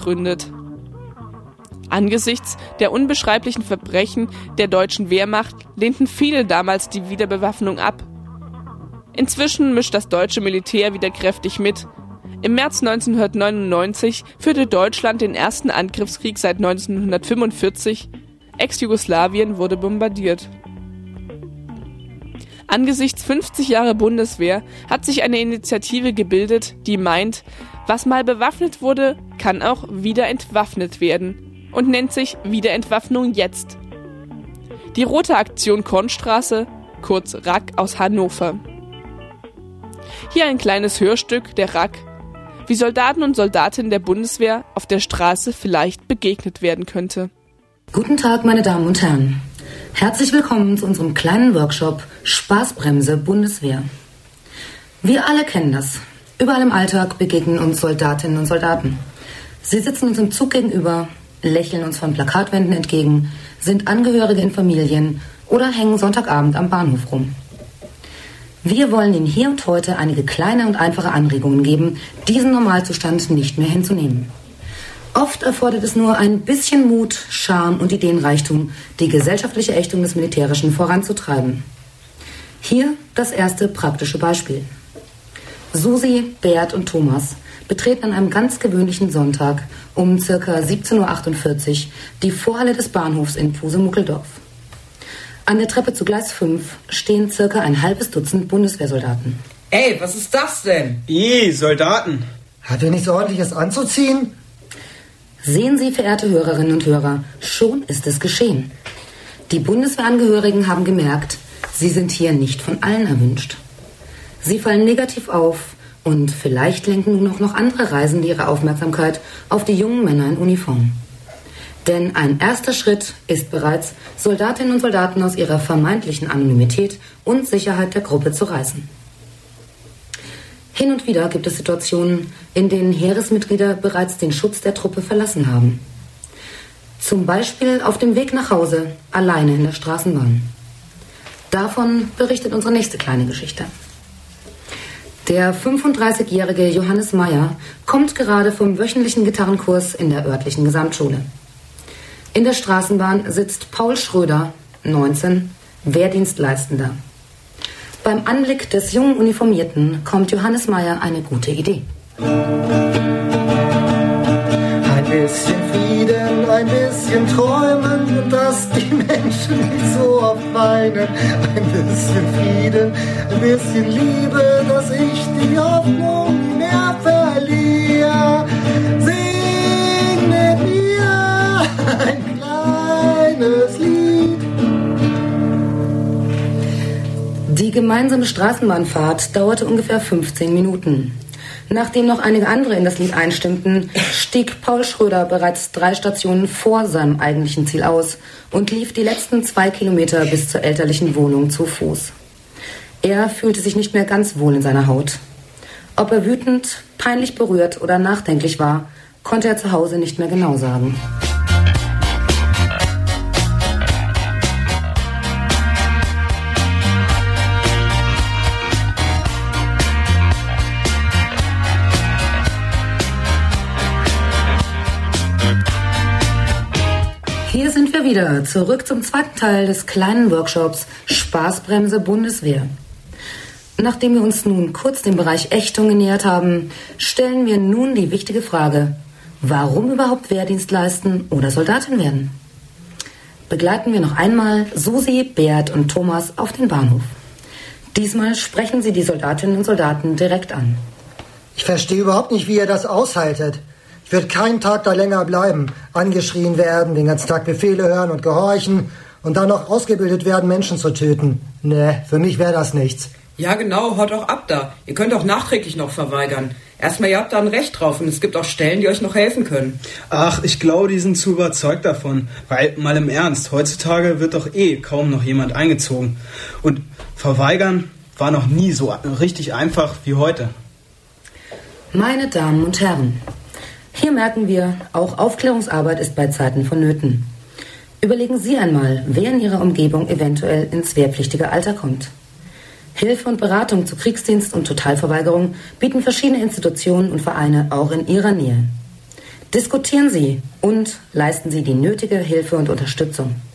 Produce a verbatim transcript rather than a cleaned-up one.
gegründet. Angesichts der unbeschreiblichen Verbrechen der deutschen Wehrmacht lehnten viele damals die Wiederbewaffnung ab. Inzwischen mischt das deutsche Militär wieder kräftig mit. Im März neunzehnhundertneunundneunzig führte Deutschland den ersten Angriffskrieg seit neunzehnhundertfünfundvierzig. Ex-Jugoslawien wurde bombardiert. Angesichts fünfzig Jahre Bundeswehr hat sich eine Initiative gebildet, die meint, was mal bewaffnet wurde, kann auch wieder entwaffnet werden und nennt sich Wiederentwaffnung jetzt. Die Rote Aktion Kornstraße, kurz R A K aus Hannover. Hier ein kleines Hörstück der R A K, wie Soldaten und Soldatinnen der Bundeswehr auf der Straße vielleicht begegnet werden könnte. Guten Tag, meine Damen und Herren. Herzlich willkommen zu unserem kleinen Workshop Spaßbremse Bundeswehr. Wir alle kennen das. Überall im Alltag begegnen uns Soldatinnen und Soldaten. Sie sitzen uns im Zug gegenüber, lächeln uns von Plakatwänden entgegen, sind Angehörige in Familien oder hängen Sonntagabend am Bahnhof rum. Wir wollen Ihnen hier und heute einige kleine und einfache Anregungen geben, diesen Normalzustand nicht mehr hinzunehmen. Oft erfordert es nur ein bisschen Mut, Charme und Ideenreichtum, die gesellschaftliche Ächtung des Militärischen voranzutreiben. Hier das erste praktische Beispiel. Susi, Bert und Thomas betreten an einem ganz gewöhnlichen Sonntag um ca. siebzehn Uhr achtundvierzig die Vorhalle des Bahnhofs in Pusemuckeldorf. An der Treppe zu Gleis fünf stehen ca. ein halbes Dutzend Bundeswehrsoldaten. Ey, was ist das denn? Ih, Soldaten. Hat ihr nichts Ordentliches anzuziehen? Sehen Sie, verehrte Hörerinnen und Hörer, schon ist es geschehen. Die Bundeswehrangehörigen haben gemerkt, sie sind hier nicht von allen erwünscht. Sie fallen negativ auf und vielleicht lenken nun auch noch andere Reisende ihre Aufmerksamkeit auf die jungen Männer in Uniform. Denn ein erster Schritt ist bereits, Soldatinnen und Soldaten aus ihrer vermeintlichen Anonymität und Sicherheit der Gruppe zu reißen. Hin und wieder gibt es Situationen, in denen Heeresmitglieder bereits den Schutz der Truppe verlassen haben. Zum Beispiel auf dem Weg nach Hause, alleine in der Straßenbahn. Davon berichtet unsere nächste kleine Geschichte. Der fünfunddreißigjährige Johannes Meyer kommt gerade vom wöchentlichen Gitarrenkurs in der örtlichen Gesamtschule. In der Straßenbahn sitzt Paul Schröder, neunzehn, Wehrdienstleistender. Beim Anblick des jungen Uniformierten kommt Johannes Meyer eine gute Idee. Ein bisschen Frieden, ein bisschen Träumen, dass die Menschen nicht so oft weinen. Ein bisschen Frieden, ein bisschen Liebe, dass ich die Hoffnung nie mehr verliere. Sing mit mir ein kleines Lied. Die gemeinsame Straßenbahnfahrt dauerte ungefähr fünfzehn Minuten. Nachdem noch einige andere in das Lied einstimmten, stieg Paul Schröder bereits drei Stationen vor seinem eigentlichen Ziel aus und lief die letzten zwei Kilometer bis zur elterlichen Wohnung zu Fuß. Er fühlte sich nicht mehr ganz wohl in seiner Haut. Ob er wütend, peinlich berührt oder nachdenklich war, konnte er zu Hause nicht mehr genau sagen. Hier sind wir wieder, zurück zum zweiten Teil des kleinen Workshops Spaßbremse Bundeswehr. Nachdem wir uns nun kurz dem Bereich Ächtung genähert haben, stellen wir nun die wichtige Frage, warum überhaupt Wehrdienst leisten oder Soldatin werden? Begleiten wir noch einmal Susi, Bert und Thomas auf den Bahnhof. Diesmal sprechen sie die Soldatinnen und Soldaten direkt an. Ich verstehe überhaupt nicht, wie ihr das aushaltet. Ich würde keinen Tag da länger bleiben, angeschrien werden, den ganzen Tag Befehle hören und gehorchen und dann noch ausgebildet werden, Menschen zu töten. Nee, für mich wäre das nichts. Ja genau, haut auch ab da. Ihr könnt auch nachträglich noch verweigern. Erstmal, ihr habt da ein Recht drauf und es gibt auch Stellen, die euch noch helfen können. Ach, ich glaube, die sind zu überzeugt davon. Weil, mal im Ernst, heutzutage wird doch eh kaum noch jemand eingezogen. Und verweigern war noch nie so richtig einfach wie heute. Meine Damen und Herren, hier merken wir, auch Aufklärungsarbeit ist bei Zeiten vonnöten. Überlegen Sie einmal, wer in Ihrer Umgebung eventuell ins wehrpflichtige Alter kommt. Hilfe und Beratung zu Kriegsdienst und Totalverweigerung bieten verschiedene Institutionen und Vereine auch in Ihrer Nähe. Diskutieren Sie und leisten Sie die nötige Hilfe und Unterstützung.